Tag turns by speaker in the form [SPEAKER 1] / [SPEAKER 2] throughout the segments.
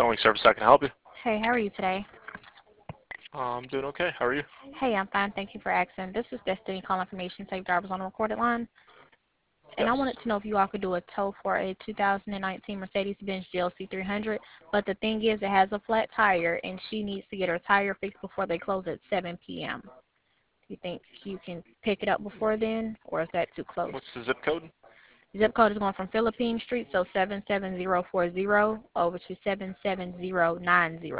[SPEAKER 1] Towing service, I can help you.
[SPEAKER 2] Hey, how are you today?
[SPEAKER 1] I'm doing okay. How are you?
[SPEAKER 2] Hey, I'm fine. Thank you for asking. This is Destiny calling from Nation Safe Drivers on the recorded line. And
[SPEAKER 1] Yes.
[SPEAKER 2] I wanted to know if you all could do a tow for a 2019 Mercedes-Benz GLC 300. But the thing is, it has a flat tire, and she needs to get her tire fixed before they close at 7 p.m. Do you think you can pick it up before then, or is that too close?
[SPEAKER 1] What's the zip code?
[SPEAKER 2] Zip code is going from Philippine Street, so 77040, over to 77090.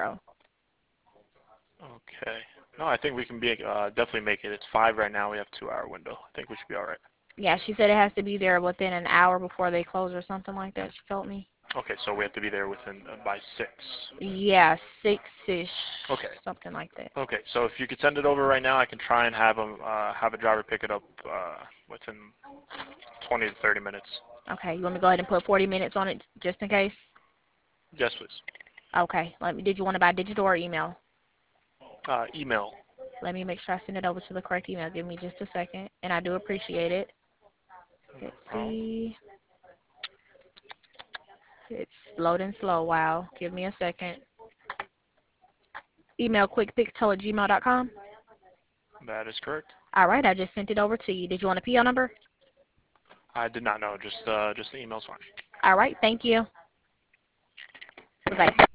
[SPEAKER 1] Okay. No, I think we can be definitely make it. It's 5 right now. We have a 2-hour window. I think we should be all right.
[SPEAKER 2] Yeah, she said it has to be there within an hour before they close or something like that, she told me.
[SPEAKER 1] Okay, so we have to be there within by 6.
[SPEAKER 2] Yeah, 6-ish,
[SPEAKER 1] Okay.
[SPEAKER 2] something like that.
[SPEAKER 1] Okay, so if you could send it over right now, I can try and have a driver pick it up within 20 to 30 minutes.
[SPEAKER 2] Okay, you want me to go ahead and put 40 minutes on it just in case?
[SPEAKER 1] Yes, please.
[SPEAKER 2] Okay, did you want to buy digital or email?
[SPEAKER 1] Email.
[SPEAKER 2] Let me make sure I send it over to the correct email. Give me just a second, and I do appreciate it. Let's
[SPEAKER 1] Oh,
[SPEAKER 2] see. It's loading slow. Wow. Give me a second. Email quickpictow@gmail.com.
[SPEAKER 1] that is correct.
[SPEAKER 2] All right, I just sent it over to you. Did you want a PO number?
[SPEAKER 1] I did not know. Just the email's fine.
[SPEAKER 2] All right, thank you. Bye-bye.